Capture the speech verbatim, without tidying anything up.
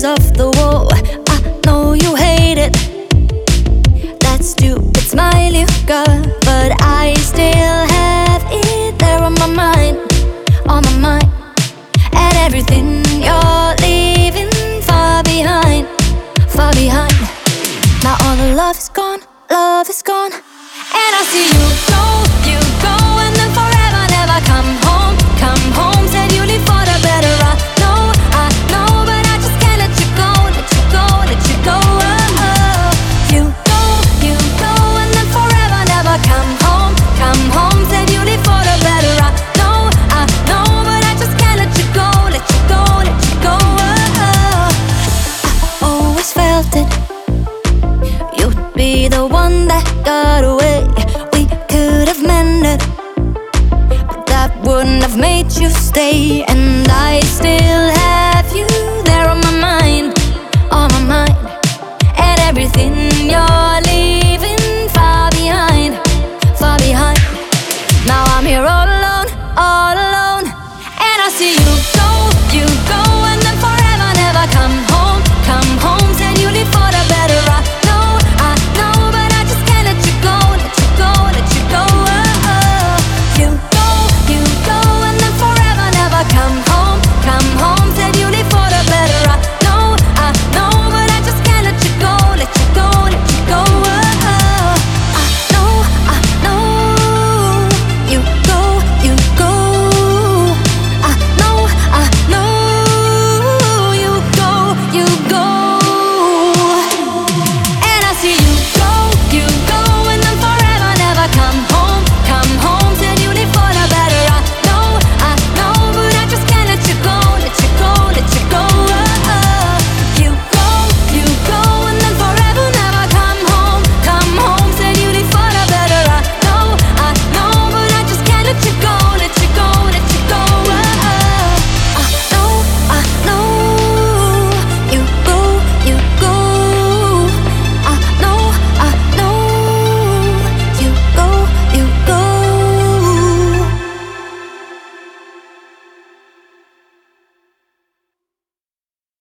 pictures of the wall. I know you hate it, that stupid smile you got, but I still have it there on my mind, on my mind. And everything you're leaving far behind, far behind. Now all the love is gone, love is gone, and I see you go, you go, and then forever never come home, come home. Said you leave for the better, I know, I know, but I just can't let you go, let you go, let you go. Oh, oh. You go, you go, and then forever never come home, come home. Said you leave for the better, I know, I know, but I just can't let you go, let you go, let you go. Oh, oh. I always felt it, you'd be the one that got away. We could have mended, but that wouldn't have made you stay. And I still have